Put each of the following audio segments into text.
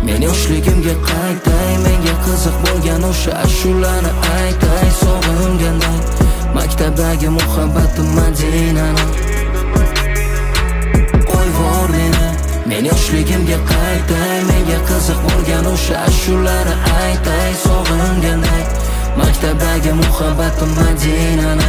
Men yoshligimga qaytay, menga qiziq bo'lgan o'sha ashulani aytay. Sog'inganday maktabdagi muhabbatim Madinani. Qo'yvor meni, men yoshligimga qaytay, menga qiziq bo'lgan o'sha ashulani aytay. Sog'inganday maktabdagi muhabbatim Madinani.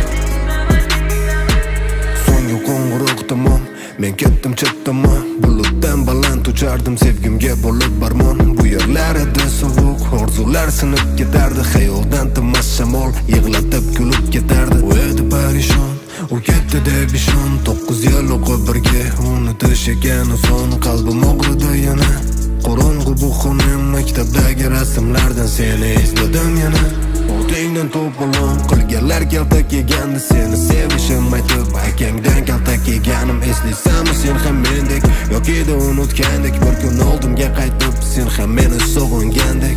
So'nggi qo'ng'iroq tamom, men ketdim chetdaman. Bulutdan baland uchardim sevgimga bo'lib barmon. Bu yerlarida sovuq, orzular sinib ketardi. Xayoldan tinmas shamol yig'latib kulib ketardi. U edi parishon, u ketdi deb ishon. 9 yil o'qib birga unutish ekan oson. Qalbim og'ridi yana. Qorong'u bu xonam, maktabdagi rasmlardan seni esladim yana. O'tingdan to'polon qilganlar kaltak yegandi. Seni sevishim aytib akangdan kaltak yeganim. Eslaysanmi sen ham mendek yoki da unutgandek? Bir kun oldimga qaytib sen ham meni sog'ingandek.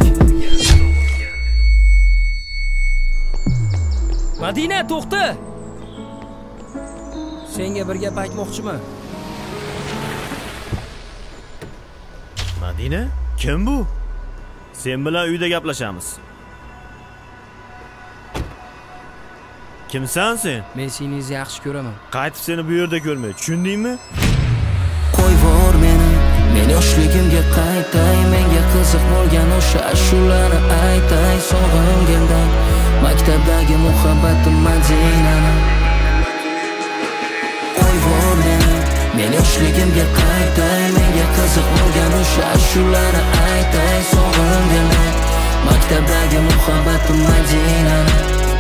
Madina, to'xta. Senga bir gap aytmoqchiman. Madina, kim bu? Sen bilan uyda gaplashamiz. Kimsan sen? Men seni yaxshi ko'raman. Qaytib seni bu yerda ko'rmay, tushundingmi? Qo'yvor meni, men yoshligimga qaytay, menga qiziq bo'lgan o'sha ashulani aytay. Sog'inganday maktabdagi muhabbatim Madinani. Qo'yvor meni, men yoshligimga qaytay, menga qiziq bo'lgan o'sha ashulani aytay. Sog'inganday maktabdagi muhabbatim Madinani.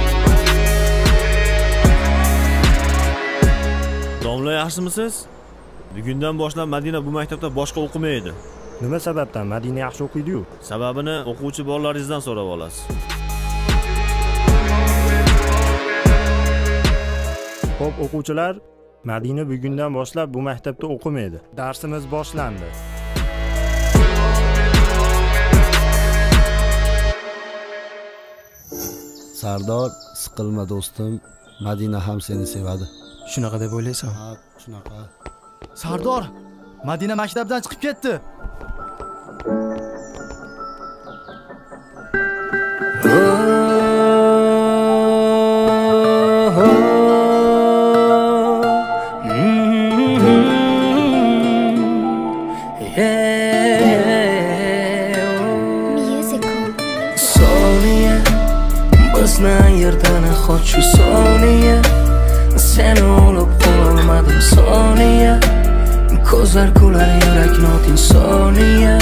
Domla, yaxshimisiz? Bugundan boshlab Madina bu maktabda boshqa o'qimaydi. Nima sababdan? Madina yaxshi o'qiydi-yu. Sababini o'quvchi bolalaringizdan so'rab olasiz. Xo'p, o'quvchilar, Madina bugundan boshlab bu maktabda o'qimaydi. Darsimiz boshlandi. Sardor, siqilma do'stim. Madina ham seni sevadi. Shunaqa deb o'ylaysan? Ha, shunaqa. Sardor, Madina maktabdan chiqib ketdi. Soniya, bizni yerdan xochu soniya. Seni olib qolmadim soniya. Ko'zlar kular, yurak notin soniya.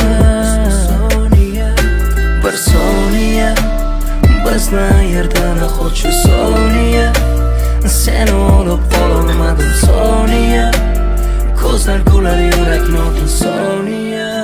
Bir soniya, bizni yerdan xochu soniya. Seni olib qolmadim soniya. Ko'zlar kular, yurak notin soniya.